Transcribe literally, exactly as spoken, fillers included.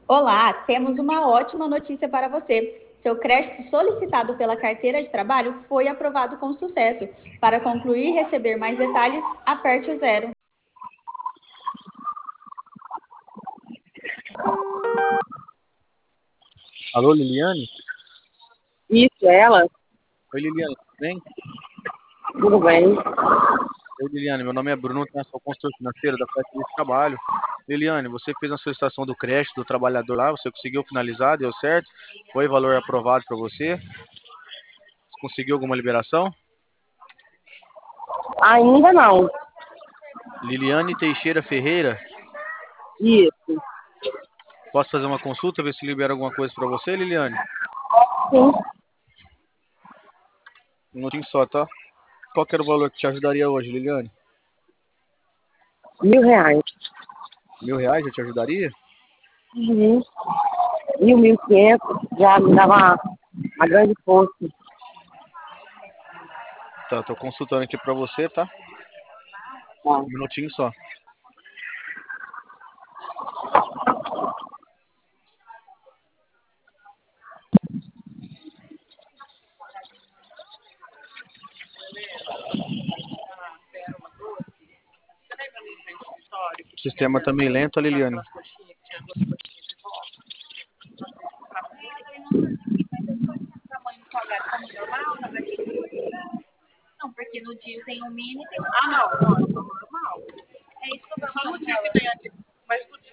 Olá, temos uma ótima notícia para você. Seu crédito solicitado pela carteira de trabalho foi aprovado com sucesso. Para concluir e receber mais detalhes, aperte o zero. Alô, Liliane? Isso, ela? Oi, Liliane, tudo bem? Tudo bem? Oi, Liliane, meu nome é Bruno, eu sou consultor financeiro da Flex de Trabalho. Liliane, você fez a solicitação do crédito do trabalhador lá, você conseguiu finalizar, deu certo? Foi valor aprovado para você? Você conseguiu alguma liberação? Ainda não. Liliane Teixeira Ferreira, Isso, posso fazer uma consulta, ver se libera alguma coisa para você, Liliane? sim. Um minutinho só, tá? Qual que era o valor que te ajudaria hoje, Liliane? Mil reais. Mil reais já te ajudaria? Uhum. Mil, mil e quinhentos já me dava uma, uma grande força. Tá, tô consultando aqui para você, tá? Tá. Um minutinho só. O sistema tá meio lento, Liliane. Não, porque no dia tem um mini e tem um. Ah, não, não, normal. É isso que eu tô falando. No dia que tem aqui. Mas